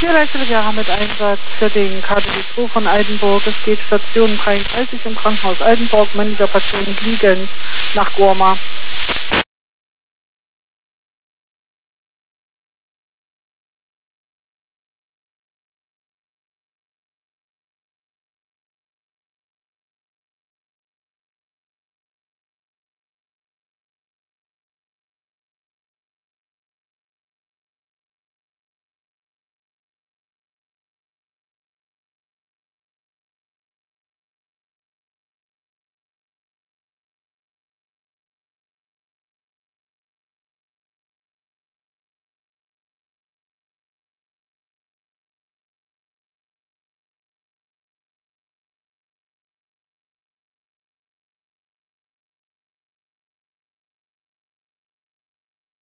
Lehrerjahre mit Einsatz für den KDW 2 von Eidenburg. Es geht Station 33 im Krankenhaus Eidenburg. Männlicher Patient liegend nach Gorma.